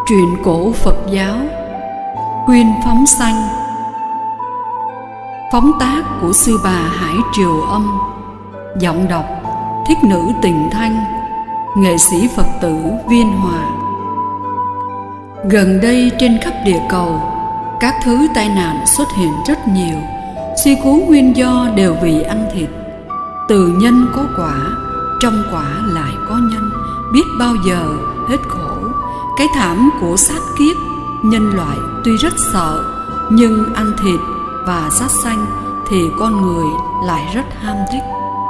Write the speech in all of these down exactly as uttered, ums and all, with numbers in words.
Truyện cổ Phật giáo Khuyên phóng sanh. Phóng tác của sư bà Hải Triều Âm. Giọng đọc Thiết Nữ Tình Thanh. Nghệ sĩ Phật tử Viên Hòa. Gần đây trên khắp địa cầu, các thứ tai nạn xuất hiện rất nhiều. Suy cứu nguyên do đều vì ăn thịt. Từ nhân có quả, trong quả lại có nhân, biết bao giờ hết khổ. Cái thảm của sát kiếp, nhân loại tuy rất sợ, nhưng ăn thịt và sát sanh thì con người lại rất ham thích.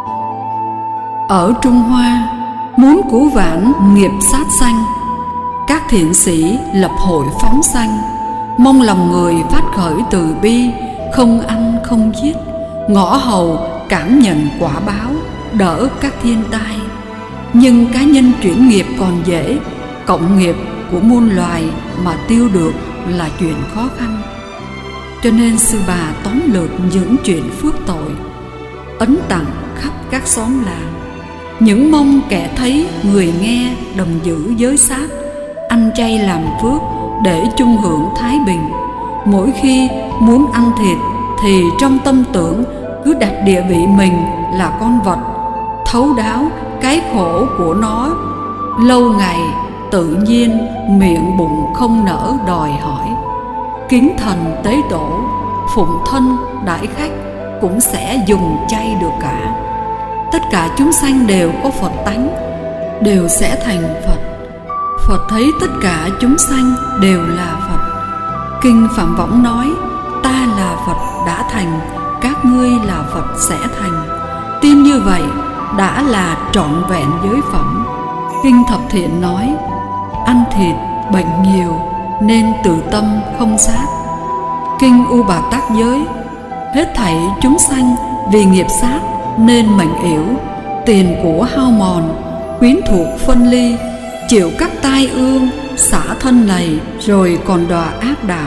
Ở Trung Hoa, muốn cứu vãn nghiệp sát sanh, các thiện sĩ lập hội phóng sanh, mong lòng người phát khởi từ bi, không ăn không giết, ngõ hầu cảm nhận quả báo, đỡ các thiên tai. Nhưng cá nhân chuyển nghiệp còn dễ, cộng nghiệp của muôn loài mà tiêu được là chuyện khó khăn. Cho nên sư bà tóm lược những chuyện phước tội, ấn tặng khắp các xóm làng, những mong kẻ thấy người nghe đồng giữ giới sát, ăn chay làm phước để chung hưởng thái bình. Mỗi khi muốn ăn thịt thì trong tâm tưởng cứ đặt địa vị mình là con vật, thấu đáo cái khổ của nó. Lâu ngày tự nhiên miệng bụng không nỡ đòi hỏi. Kính thần tế tổ, phụng thân đãi khách cũng sẽ dùng chay được cả. Tất cả chúng sanh đều có Phật tánh, đều sẽ thành Phật. Phật thấy tất cả chúng sanh đều là Phật. Kinh Phạm Võng nói: ta là Phật đã thành, các ngươi là Phật sẽ thành. Tin như vậy đã là trọn vẹn giới phẩm. Kinh Thập Thiện nói: ăn thịt bệnh nhiều nên từ tâm không sát. Kinh U Bà Tát Giới: hết thảy chúng sanh vì nghiệp sát nên mệnh yểu, tiền của hao mòn, quyến thuộc phân ly, chịu các tai ương, xả thân này rồi còn đọa ác đạo.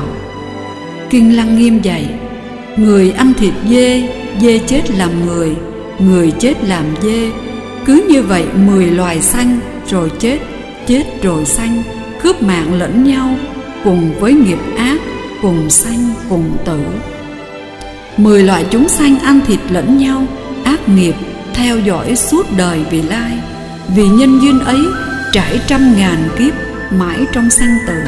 Kinh Lăng Nghiêm dạy: người ăn thịt dê, dê chết làm người, người chết làm dê. Cứ như vậy mười loài sanh rồi chết, chết rồi sanh, cướp mạng lẫn nhau, cùng với nghiệp ác, cùng sanh cùng tử. Mười loại chúng sanh ăn thịt lẫn nhau, ác nghiệp theo dõi suốt đời vị lai. Vì nhân duyên ấy trải trăm ngàn kiếp mãi trong sanh tử.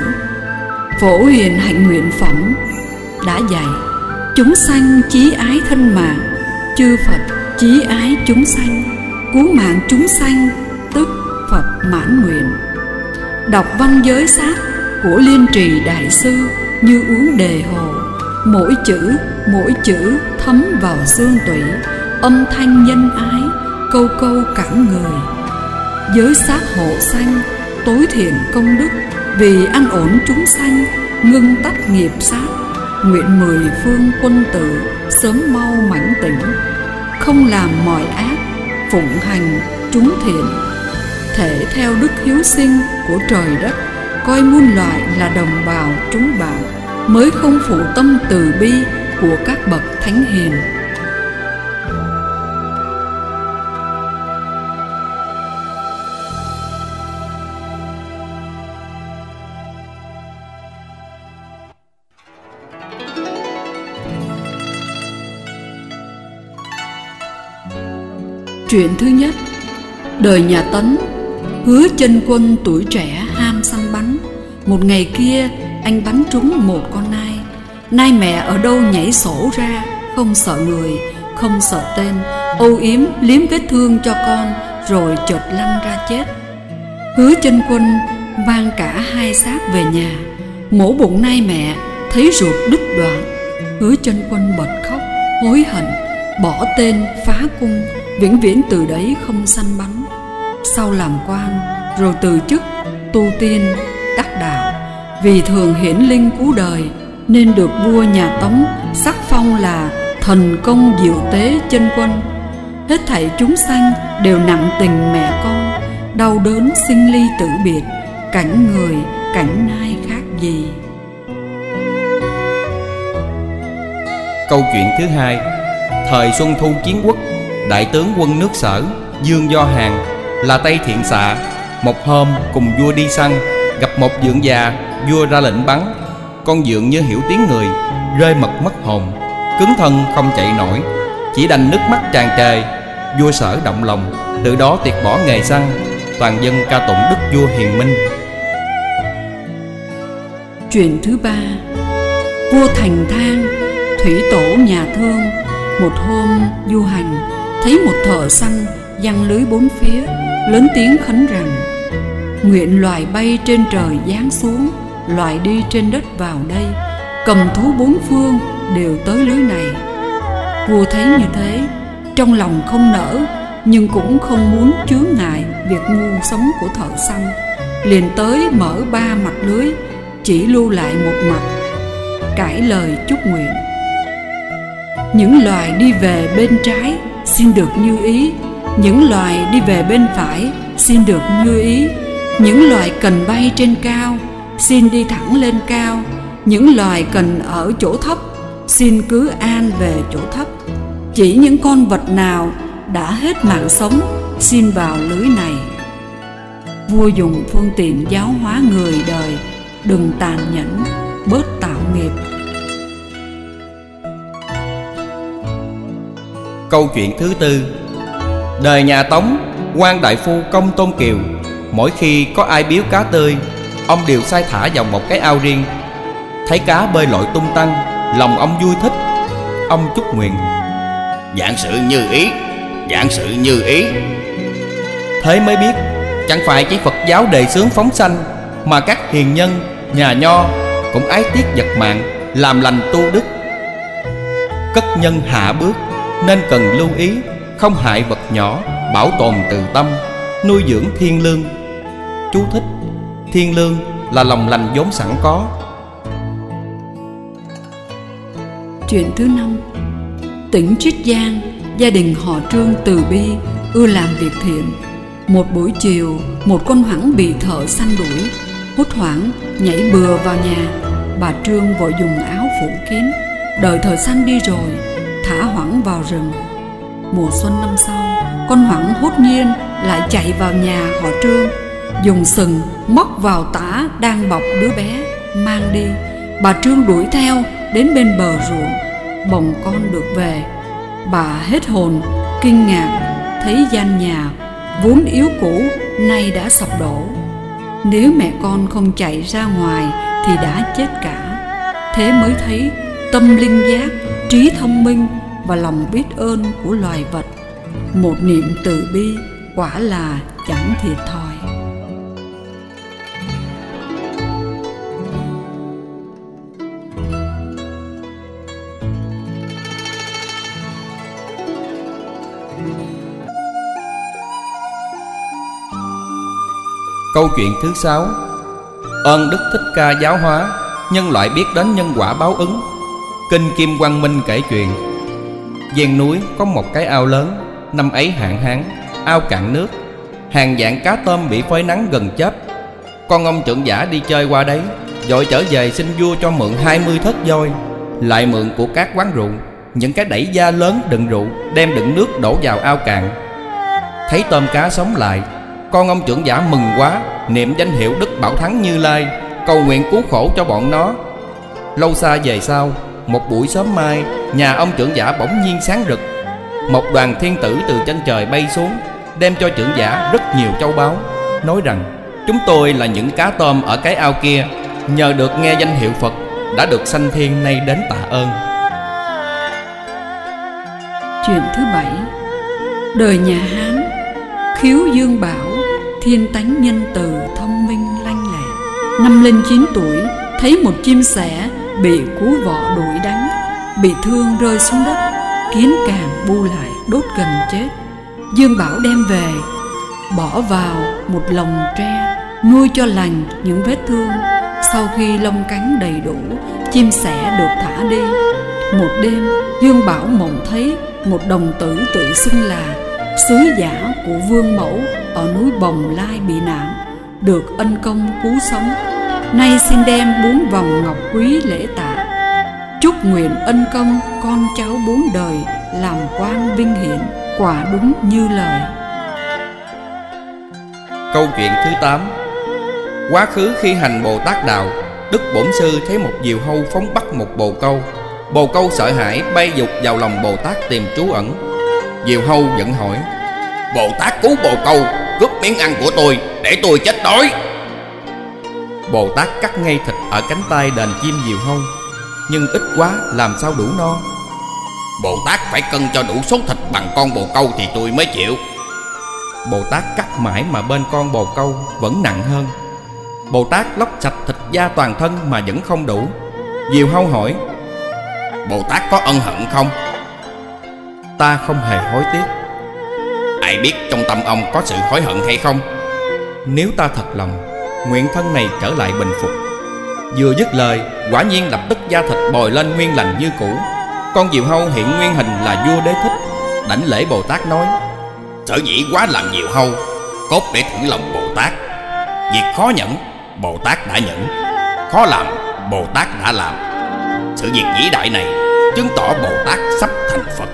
Phổ Hiền Hạnh Nguyện Phẩm đã dạy: chúng sanh chí ái thân mạng, chư Phật chí ái chúng sanh, cứu mạng chúng sanh tức Phật mãn nguyện. Đọc văn giới sát của Liên Trì Đại Sư như uống đề hồ, mỗi chữ mỗi chữ thấm vào xương tủy, âm thanh nhân ái, câu câu cảm người. Giới sát hộ sanh, tối thiện công đức, vì an ổn chúng sanh, ngưng tắt nghiệp sát. Nguyện mười phương quân tử sớm mau mãnh tỉnh, không làm mọi ác, phụng hành chúng thiện. Thể theo đức hiếu sinh của trời đất, coi muôn loại là đồng bào chúng bạn, mới không phụ tâm từ bi của các bậc thánh hiền. Chuyện thứ nhất. Đời nhà Tấn. Hứa Chân Quân tuổi trẻ ham săn bắn. Một ngày kia anh bắn trúng một con nai. Nai mẹ ở đâu nhảy sổ ra, không sợ người, không sợ tên, âu yếm liếm vết thương cho con, rồi chợt lăn ra chết. Hứa Chân Quân mang cả hai xác về nhà, mổ bụng nai mẹ, thấy ruột đứt đoạn. Hứa Chân Quân bật khóc hối hận, bỏ tên phá cung, vĩnh viễn từ đấy không săn bắn. Sau làm quan rồi từ chức tu tiên đắc đạo, vì thường hiển linh cứu đời nên được vua nhà Tống sắc phong là thần công diệu tế chân quân. Hết thảy chúng sanh đều nặng tình mẹ con, đau đớn sinh ly tử biệt, cảnh người cảnh nai khác gì. Câu chuyện thứ hai. Thời Xuân Thu Chiến Quốc, đại tướng quân nước Sở Dương Do Hàn là Tây Thiện Xạ. Một hôm cùng vua đi săn, gặp một vượng già vua ra lệnh bắn, con dượng như hiểu tiếng người, rơi mật mất hồn, cứng thân không chạy nổi, chỉ đành nước mắt tràn trề. Vua Sở động lòng, từ đó tiệt bỏ nghề săn, toàn dân ca tụng đức vua hiền minh. Chuyện thứ ba. Vua Thành Thang, thủy tổ nhà Thương, một hôm du hành, thấy một thợ săn giăng lưới bốn phía, lớn tiếng khấn rằng: nguyện loài bay trên trời giáng xuống, loài đi trên đất vào đây, cầm thú bốn phương đều tới lưới này. Vua thấy như thế, trong lòng không nỡ, nhưng cũng không muốn chướng ngại việc ngu sống của thợ săn, liền tới mở ba mặt lưới, chỉ lưu lại một mặt, cãi lời chúc nguyện: những loài đi về bên trái xin được như ý, những loài đi về bên phải xin được như ý, những loài cần bay trên cao xin đi thẳng lên cao, những loài cần ở chỗ thấp xin cứ an về chỗ thấp, chỉ những con vật nào đã hết mạng sống xin vào lưới này. Vua dùng phương tiện giáo hóa người đời, đừng tàn nhẫn, bớt tạo nghiệp. Câu chuyện thứ tư. Đời nhà Tống, quan đại phu Công Tôn Kiều, mỗi khi có ai biếu cá tươi, ông đều sai thả vào một cái ao riêng. Thấy cá bơi lội tung tăng, lòng ông vui thích. Ông chúc nguyện: vạn sự như ý, vạn sự như ý. Thế mới biết, chẳng phải chỉ Phật giáo đề xướng phóng sanh, mà các hiền nhân, nhà nho cũng ái tiếc vật mạng, làm lành tu đức. Cất nhân hạ bước, nên cần lưu ý, không hại vật nhỏ, bảo tồn từ tâm, nuôi dưỡng thiên lương. Chú thích: thiên lương là lòng lành vốn sẵn có. Chuyện thứ năm. Tỉnh Triết Giang, gia đình họ Trương từ bi, ưa làm việc thiện. Một buổi chiều, một con hoảng bị thợ săn đuổi, hốt hoảng nhảy bừa vào nhà. Bà Trương vội dùng áo phủ kín, đợi thợ săn đi rồi, thả hoảng vào rừng. Mùa xuân năm sau, con hoảng hốt nhiên lại chạy vào nhà họ Trương, dùng sừng móc vào tã đang bọc đứa bé, mang đi. Bà Trương đuổi theo đến bên bờ ruộng, bồng con được về. Bà hết hồn, kinh ngạc, thấy gian nhà vốn yếu cũ nay đã sập đổ. Nếu mẹ con không chạy ra ngoài thì đã chết cả. Thế mới thấy tâm linh giác, trí thông minh và lòng biết ơn của loài vật. Một niệm từ bi quả là chẳng thiệt thòi. Câu chuyện thứ sáu. Ơn Đức Thích Ca giáo hóa, nhân loại biết đến nhân quả báo ứng. Kinh Kim Quang Minh kể chuyện: ven núi có một cái ao lớn. Năm ấy hạn hán, ao cạn nước, hàng vạn cá tôm bị phơi nắng gần chết. Con ông trưởng giả đi chơi qua đấy, vội trở về xin vua cho mượn hai mươi thớt voi, lại mượn của các quán rượu những cái đẩy da lớn đựng rượu, đem đựng nước đổ vào ao cạn. Thấy tôm cá sống lại, con ông trưởng giả mừng quá, niệm danh hiệu Đức Bảo Thắng Như Lai, cầu nguyện cứu khổ cho bọn nó. Lâu xa về sau, một buổi sớm mai, nhà ông trưởng giả bỗng nhiên sáng rực. Một đoàn thiên tử từ trên trời bay xuống, đem cho trưởng giả rất nhiều châu báu, nói rằng: chúng tôi là những cá tôm ở cái ao kia, nhờ được nghe danh hiệu Phật đã được sanh thiên, nay đến tạ ơn. Chuyện thứ bảy. Đời nhà Hán, Khiếu Dương Bảo, thiên tánh nhân từ, thông minh lanh lẹ. Năm lên chín tuổi, thấy một chim sẻ bị cú vọ đuổi đánh, bị thương rơi xuống đất, kiến càng bu lại đốt gần chết. Dương Bảo đem về, bỏ vào một lồng tre, nuôi cho lành những vết thương. Sau khi lông cánh đầy đủ, chim sẻ được thả đi. Một đêm, Dương Bảo mộng thấy một đồng tử tự xưng là sứ giả của Vương Mẫu ở núi Bồng Lai bị nạn, được ân công cứu sống. Nay xin đem bốn vòng ngọc quý lễ tạ, chúc nguyện ân công con cháu bốn đời làm quan vinh hiển, quả đúng như lời. Câu chuyện thứ tám. Quá khứ khi hành Bồ Tát Đạo, Đức Bổn Sư thấy một diều hâu phóng bắt một bồ câu. Bồ câu sợ hãi bay vụt vào lòng Bồ Tát tìm trú ẩn. Diều hâu vẫn hỏi: Bồ Tát cứu bồ câu, cướp miếng ăn của tôi, để tôi chết đói. Bồ Tát cắt ngay thịt ở cánh tay đền chim diều hâu, nhưng ít quá làm sao đủ no. Bồ Tát phải cân cho đủ số thịt bằng con bồ câu thì tôi mới chịu. Bồ Tát cắt mãi mà bên con bồ câu vẫn nặng hơn. Bồ Tát lóc sạch thịt da toàn thân mà vẫn không đủ. Diều hâu hỏi: Bồ Tát có ân hận không? Ta không hề hối tiếc. Ai biết trong tâm ông có sự hối hận hay không? Nếu ta thật lòng, nguyện thân này trở lại bình phục. Vừa dứt lời, quả nhiên lập tức da thịt bồi lên nguyên lành như cũ. Con diều hâu hiện nguyên hình là vua Đế Thích. Đảnh lễ Bồ Tát nói: Sở dĩ quá làm diều hâu, cốt để thử lòng Bồ Tát. Việc khó nhẫn, Bồ Tát đã nhẫn; khó làm, Bồ Tát đã làm. Sự việc vĩ đại này chứng tỏ Bồ Tát sắp thành Phật.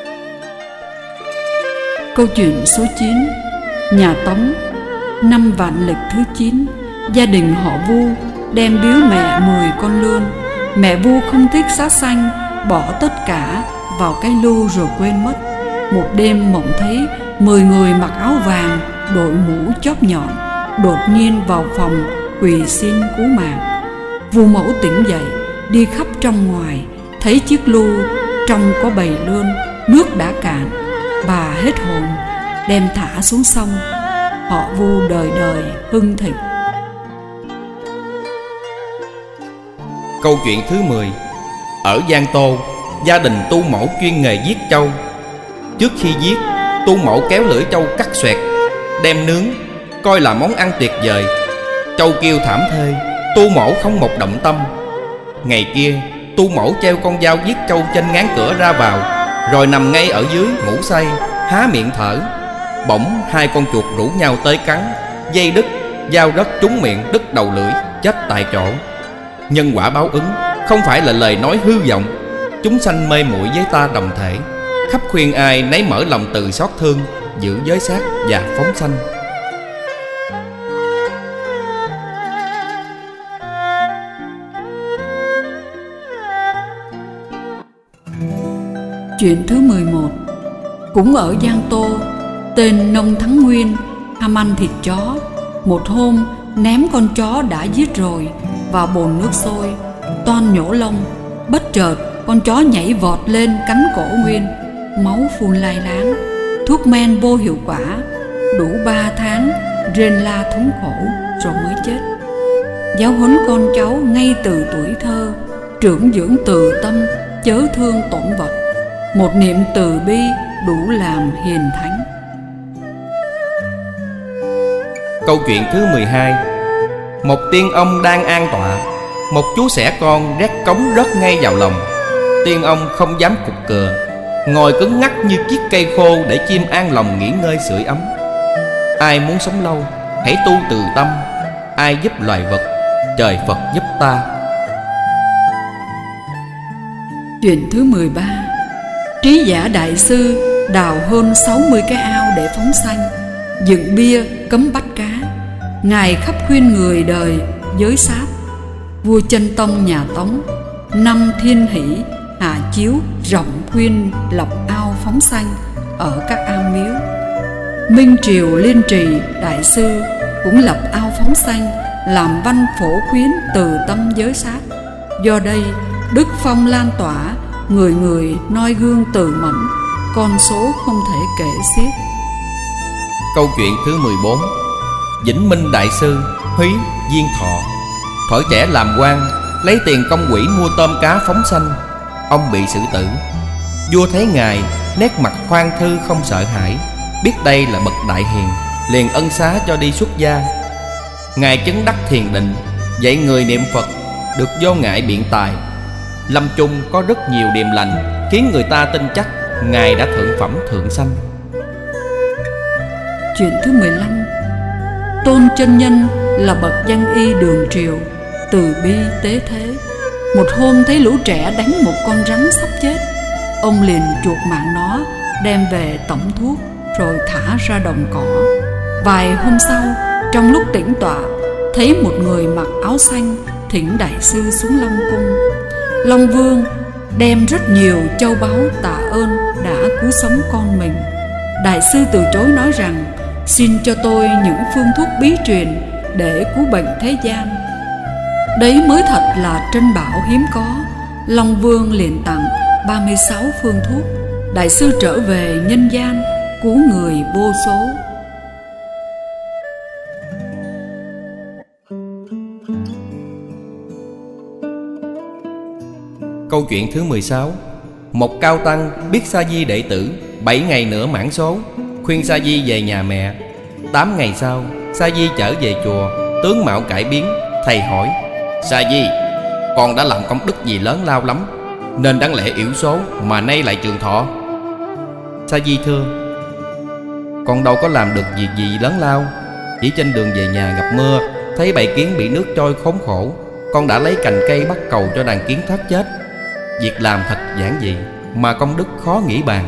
Câu chuyện số chín. Nhà Tống, năm vạn lịch thứ chín, gia đình họ Vu đem biếu mẹ mười con lươn. Mẹ Vu không thích xá xanh, bỏ tất cả vào cái lu rồi quên mất. Một đêm mộng thấy mười người mặc áo vàng, đội mũ chóp nhọn, đột nhiên vào phòng quỳ xin cứu mạng. Vu mẫu tỉnh dậy, đi khắp trong ngoài, thấy chiếc lu trong có bầy lươn, nước đã cạn. Bà hết hồn, đem thả xuống sông. Họ Vu đời đời hưng thịnh. Câu chuyện thứ mười. Ở Giang Tô, gia đình tu mẫu chuyên nghề giết trâu. Trước khi giết, tu mẫu kéo lưỡi trâu cắt xoẹt, đem nướng, coi là món ăn tuyệt vời. Trâu kêu thảm thê, tu mẫu không một động tâm. Ngày kia, tu mẫu treo con dao giết trâu trên ngán cửa ra vào, rồi nằm ngay ở dưới ngủ say, há miệng thở. Bỗng hai con chuột rủ nhau tới cắn, dây đứt, dao rớt trúng miệng, đứt đầu lưỡi, chết tại chỗ. Nhân quả báo ứng không phải là lời nói hư vọng. Chúng sanh mê muội với ta đồng thể, khắp khuyên ai nấy mở lòng từ xót thương, giữ giới sát và phóng sanh. Chuyện thứ mười một. Cũng ở Giang Tô, tên Nông Thắng Nguyên ham ăn thịt chó. Một hôm ném con chó đã giết rồi vào bồn nước sôi, toan nhổ lông. Bất chợt con chó nhảy vọt lên cắn cổ Nguyên, máu phun lai láng. Thuốc men vô hiệu quả, đủ ba tháng rên la thống khổ rồi mới chết. Giáo huấn con cháu ngay từ tuổi thơ, trưởng dưỡng từ tâm, chớ thương tổn vật. Một niệm từ bi đủ làm hiền thánh. Câu chuyện thứ mười hai. Một tiên ông đang an tọa, một chú sẻ con rét cống rớt ngay vào lòng. Tiên ông không dám cục cựa, ngồi cứng ngắc như chiếc cây khô để chim an lòng nghỉ ngơi sưởi ấm. Ai muốn sống lâu, hãy tu từ tâm. Ai giúp loài vật, trời Phật giúp ta. Chuyện thứ mười ba. Trí giả đại sư đào hơn sáu mươi cái ao để phóng sanh, dựng bia cấm bắt cá. Ngài khắp khuyên người đời giới sát. Vua Chân Tông nhà Tống năm thiên hỷ hạ chiếu rộng khuyên lập ao phóng sanh ở các ao miếu. Minh Triều Liên Trì đại sư cũng lập ao phóng sanh, làm văn phổ khuyến từ tâm giới sát. Do đây đức phong lan tỏa, người người noi gương từ mẫn, con số không thể kể xiết. Câu chuyện thứ mười bốn. Vĩnh Minh đại sư Húy Diên Thọ, thuở trẻ làm quan, lấy tiền công quỹ mua tôm cá phóng sanh. Ông bị xử tử. Vua thấy ngài nét mặt khoan thư không sợ hãi, biết đây là bậc đại hiền, liền ân xá cho đi xuất gia. Ngài chứng đắc thiền định, dạy người niệm Phật, được vô ngại biện tài. Lâm chung có rất nhiều điềm lành, khiến người ta tin chắc ngài đã thượng phẩm thượng sanh. Chuyện thứ mười lăm. Tôn Chân Nhân là bậc văn y đường triều, từ bi tế thế. Một hôm thấy lũ trẻ đánh một con rắn sắp chết, ông liền chuộc mạng nó, đem về tẩm thuốc rồi thả ra đồng cỏ. Vài hôm sau, trong lúc tĩnh tọa, thấy một người mặc áo xanh thỉnh đại sư xuống Long cung. Long Vương đem rất nhiều châu báu tạ ơn đã cứu sống con mình. Đại sư từ chối nói rằng xin cho tôi những phương thuốc bí truyền để cứu bệnh thế gian. Đấy mới thật là trân bảo hiếm có. Long Vương liền tặng ba mươi sáu phương thuốc. Đại sư trở về nhân gian cứu người vô số. Câu chuyện thứ mười sáu. Một cao tăng biết Sa Di đệ tử bảy ngày nữa mãn số, khuyên Sa Di về nhà mẹ. Tám ngày sau, Sa Di trở về chùa, tướng mạo cải biến. Thầy hỏi: Sa Di, con đã làm công đức gì lớn lao lắm, nên đáng lẽ yểu số mà nay lại trường thọ? Sa Di thưa: con đâu có làm được việc gì lớn lao. Chỉ trên đường về nhà gặp mưa, thấy bầy kiến bị nước trôi khốn khổ, con đã lấy cành cây bắt cầu cho đàn kiến thoát chết. Việc làm thật giản dị mà công đức khó nghĩ bàn.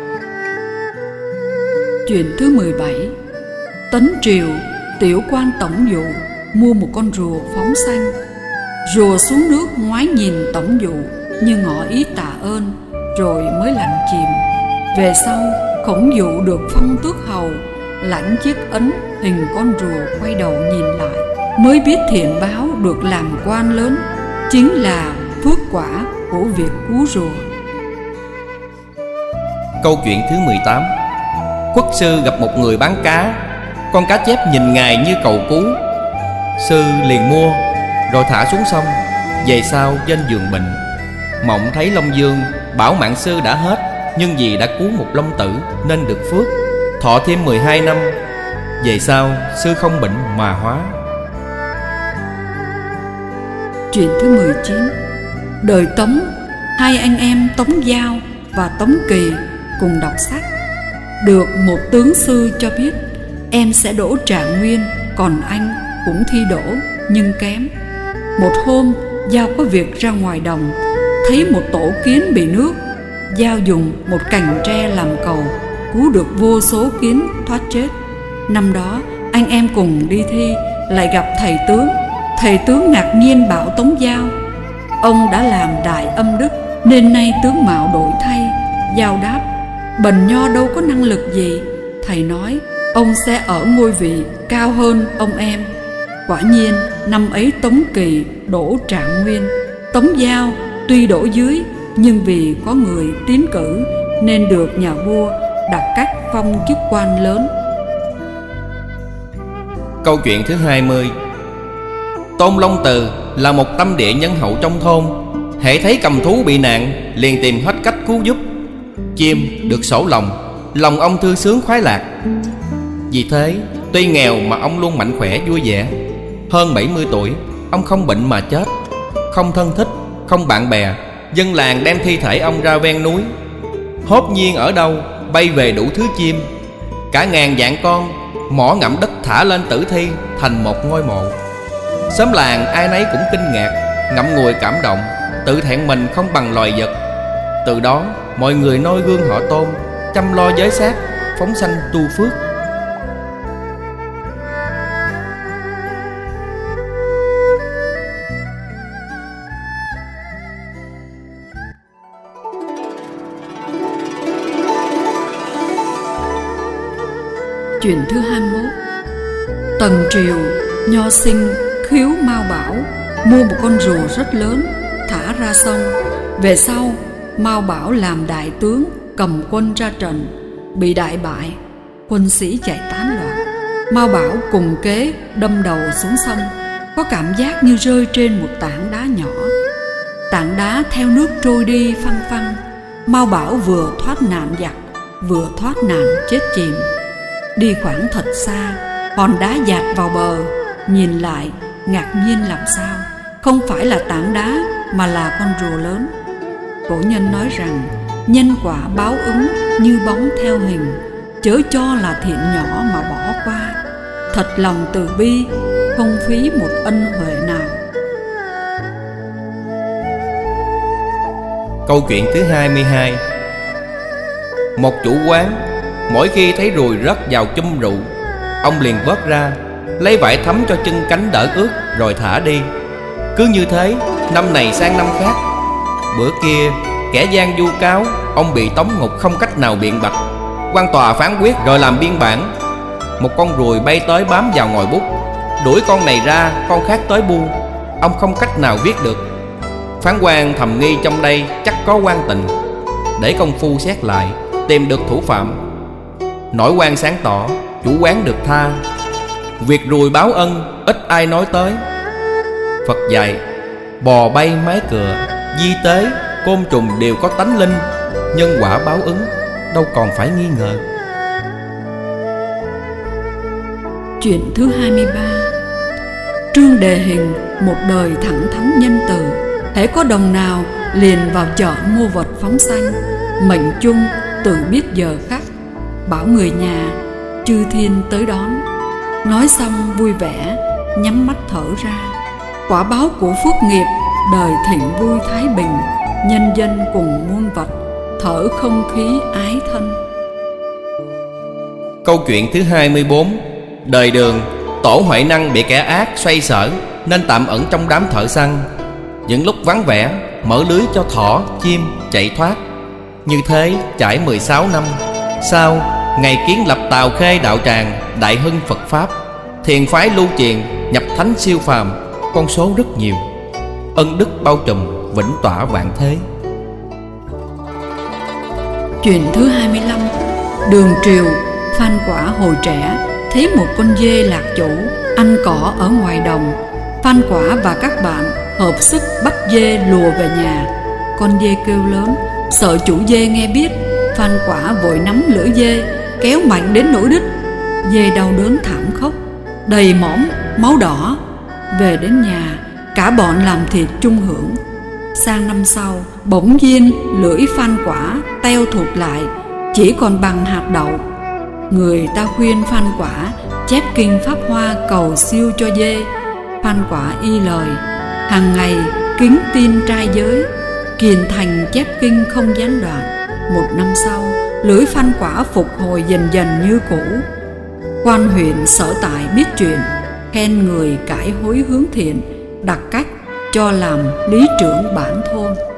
Chuyện thứ mười bảy. Tấn Triều, tiểu quan tổng dụ mua một con rùa phóng sanh. Rùa xuống nước ngoái nhìn tổng dụ như ngỏ ý tạ ơn, rồi mới lặn chìm. Về sau, Khổng Dụ được phong tước hầu, lãnh chiếc ấn hình con rùa quay đầu nhìn lại, mới biết thiện báo được làm quan lớn chính là phước quả của việc cứu rùa. Câu chuyện thứ mười tám. Quốc sư gặp một người bán cá. Con cá chép nhìn ngài như cầu cứu. Sư liền mua, rồi thả xuống sông. Về sau trên giường bệnh, mộng thấy Long Dương bảo mạng sư đã hết, nhưng vì đã cứu một long tử nên được phước, thọ thêm mười hai năm. Về sau sư không bệnh mà hóa. Chuyện thứ mười chín. Đời Tống, hai anh em Tống Giao và Tống Kỳ cùng đọc sách. Được một tướng sư cho biết em sẽ đỗ Trạng Nguyên, còn anh cũng thi đỗ nhưng kém. Một hôm Giao có việc ra ngoài đồng, thấy một tổ kiến bị nước. Giao dùng một cành tre làm cầu, cứu được vô số kiến thoát chết. Năm đó anh em cùng đi thi, lại gặp thầy tướng. Thầy tướng ngạc nhiên bảo Tống Giao: ông đã làm đại âm đức, nên nay tướng mạo đổi thay. Giao đáp: bần nho đâu có năng lực gì. Thầy nói ông sẽ ở ngôi vị cao hơn ông em. Quả nhiên năm ấy Tống Kỳ đỗ Trạng Nguyên. Tống Giao tuy đỗ dưới, nhưng vì có người tiến cử nên được nhà vua đặt cách phong chức quan lớn. Câu chuyện thứ hai mươi. Tôn Long Từ là một tâm địa nhân hậu trong thôn. Hễ thấy cầm thú bị nạn, liền tìm hết cách cứu giúp. Chim được sổ lòng, lòng ông thư sướng khoái lạc. Vì thế tuy nghèo mà ông luôn mạnh khỏe vui vẻ. Hơn bảy mươi tuổi, ông không bệnh mà chết. Không thân thích, không bạn bè, dân làng đem thi thể ông ra ven núi. Hốt nhiên ở đâu bay về đủ thứ chim. Cả ngàn vạn con mỏ ngậm đất thả lên tử thi thành một ngôi mộ. Xóm làng ai nấy cũng kinh ngạc, ngậm ngùi cảm động, tự thẹn mình không bằng loài vật. Từ đó mọi người noi gương họ Tôn, chăm lo giới xác, phóng sanh tu phước. Chuyện thứ hai mươi mốt. Tần Triều, nho sinh Khiếu Mao Bảo mua một con rùa rất lớn, thả ra sông. Về sau Mao Bảo làm đại tướng, cầm quân ra trận, bị đại bại, quân sĩ chạy tán loạn. Mao Bảo cùng kế đâm đầu xuống sông, có cảm giác như rơi trên một tảng đá nhỏ. Tảng đá theo nước trôi đi phăng phăng. Mao Bảo vừa thoát nạn giặc, vừa thoát nạn chết chìm. Đi khoảng thật xa, hòn đá dạt vào bờ, nhìn lại ngạc nhiên làm sao, không phải là tảng đá mà là con rùa lớn. Cổ nhân nói rằng nhân quả báo ứng như bóng theo hình, chớ cho là thiện nhỏ mà bỏ qua. Thật lòng từ bi, không phí một ân huệ nào. Câu chuyện thứ hai mươi hai. Một chủ quán mỗi khi thấy ruồi rớt vào chum rượu, ông liền vớt ra, lấy vải thấm cho chân cánh đỡ ướt rồi thả đi. Cứ như thế, năm này sang năm khác. Bữa kia, kẻ gian vu cáo ông bị tống ngục không cách nào biện bạch. Quan tòa phán quyết rồi làm biên bản. Một con ruồi bay tới bám vào ngòi bút, đuổi con này ra, con khác tới bu. Ông không cách nào viết được. Phán quan thầm nghi trong đây chắc có quan tình, để công phu xét lại, tìm được thủ phạm. Nổi quan sáng tỏ, chủ quán được tha. Việc ruồi báo ân ít ai nói tới. Phật dạy bò bay mái cựa, di tế, côn trùng đều có tánh linh. Nhân quả báo ứng, đâu còn phải nghi ngờ. Chuyện thứ hai mươi ba. Trương Đề Hình một đời thẳng thắn nhân từ, hễ có đồng nào liền vào chợ mua vật phóng sanh. Mệnh chung tự biết giờ khắc, bảo người nhà chư thiên tới đón. Nói xong vui vẻ, nhắm mắt thở ra. Quả báo của phước nghiệp, đời thịnh vui thái bình. Nhân dân cùng muôn vật, thở không khí ái thân. Câu chuyện thứ hai mươi bốn. Đời Đường, tổ Huệ Năng bị kẻ ác xoay sở, nên tạm ẩn trong đám thợ săn. Những lúc vắng vẻ, mở lưới cho thỏ, chim chạy thoát. Như thế trải mười sáu năm. Sau, ngày kiến lập Tào Khê đạo tràng, đại hưng Phật Pháp, thiền phái lưu truyền, nhập thánh siêu phàm, con số rất nhiều. Ân đức bao trùm, vĩnh tỏa vạn thế. Chuyện thứ hai mươi lăm. Đường Triều, Phan Quả hồi trẻ, thấy một con dê lạc chủ ăn cỏ ở ngoài đồng. Phan Quả và các bạn hợp sức bắt dê lùa về nhà. Con dê kêu lớn, sợ chủ dê nghe biết. Phan Quả vội nắm lưỡi dê, kéo mạnh đến nỗi đứt. Dê đau đớn thảm khóc, đầy mõm máu đỏ. Về đến nhà, cả bọn làm thịt chung hưởng. Sang năm sau, bỗng nhiên lưỡi Phan Quả teo thụt lại, chỉ còn bằng hạt đậu. Người ta khuyên Phan Quả chép kinh Pháp Hoa cầu siêu cho dê. Phan Quả y lời, hàng ngày kính tin trai giới, kiền thành chép kinh không gián đoạn. Một năm sau, lưỡi Phan Quả phục hồi dần dần như cũ. Quan huyện sở tại biết chuyện, khen người cải hối hướng thiện, đặt cách cho làm lý trưởng bản thôn.